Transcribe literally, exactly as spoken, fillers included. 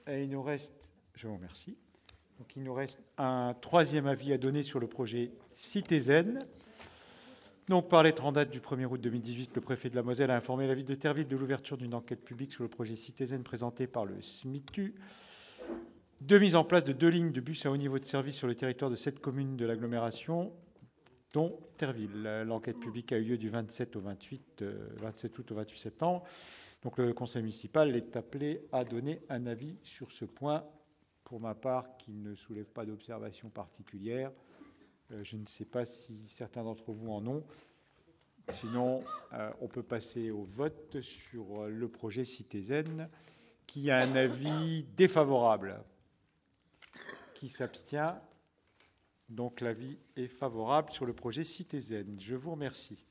Et il nous reste, je vous remercie. Donc, il nous reste un troisième avis à donner sur le projet Citizen. Donc, par lettre en date du premier août deux mille dix-huit, le préfet de la Moselle a informé la ville de Terville de l'ouverture d'une enquête publique sur le projet Citizen présenté par le S M I T U de mise en place de deux lignes de bus à haut niveau de service sur le territoire de sept communes de l'agglomération, dont Terville. L'enquête publique a eu lieu du vingt-sept au vingt-huit, euh, vingt-sept août au vingt-huit septembre. Donc le conseil municipal est appelé à donner un avis sur ce point. Pour ma part, qui ne soulève pas d'observation particulière. Euh, je ne sais pas si certains d'entre vous en ont. Sinon, euh, on peut passer au vote sur le projet Citizen, qui a un avis défavorable. Qui s'abstient? Donc l'avis est favorable sur le projet Citizen. Je vous remercie.